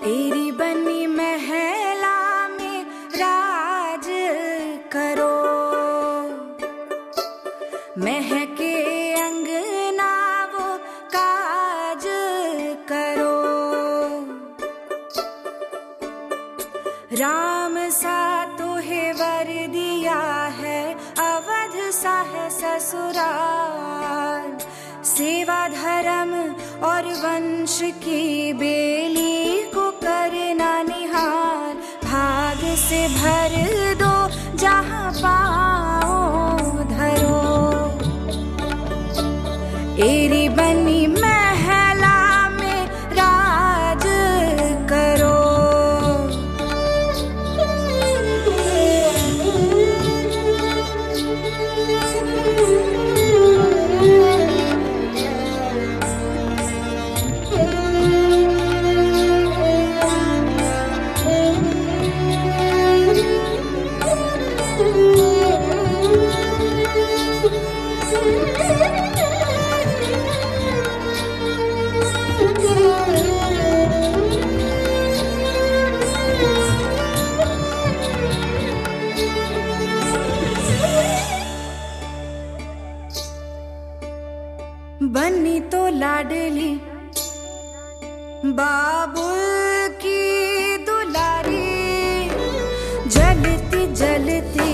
एरी बनी महला में राज करो, महके अंगना वो काज करो। राम सा तोहे वर दिया है, अवध सा है ससुराल। सेवा धर्म और वंश की बेली को करना निहाल। भाग से भर दो जहाँ पाओ धरो, एरी बनी महला में राज करो। बनी तो लाडली बाबुल की दुलारी, जलती जलती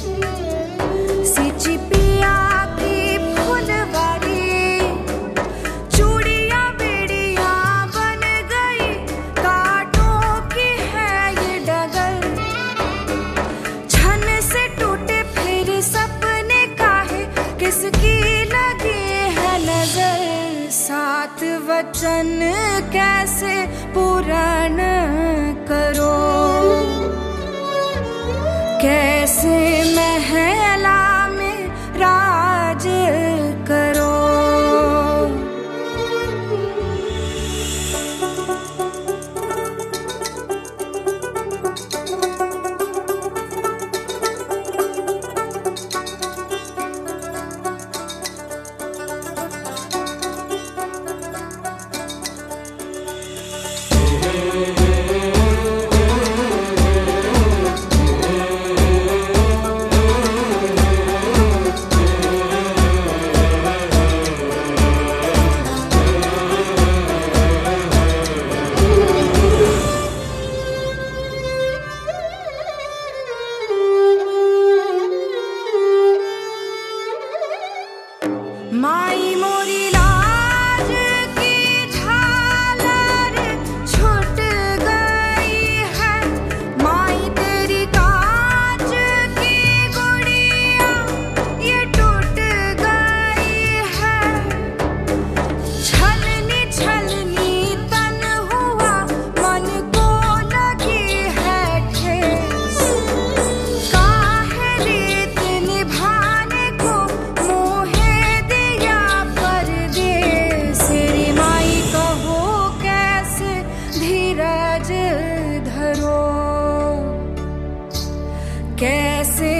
सिची पिया की फुलवारी। चूड़ियां बेड़ियां बन गई, कांटों की है ये डगर। छन से टूटे फिर सपने काहे, किसकी लगी है नजर। सात वचन कैसे पूर्ण करो, कैसे महला में राज करो। माई मोरी लाज की झालर छूट गई है, माई तेरी कांच की गुड़िया ये टूट गई है। छलनी छलनी तन हुआ, मन को लगी है ठेस। काहे रीत निभाने को मोहे कैसे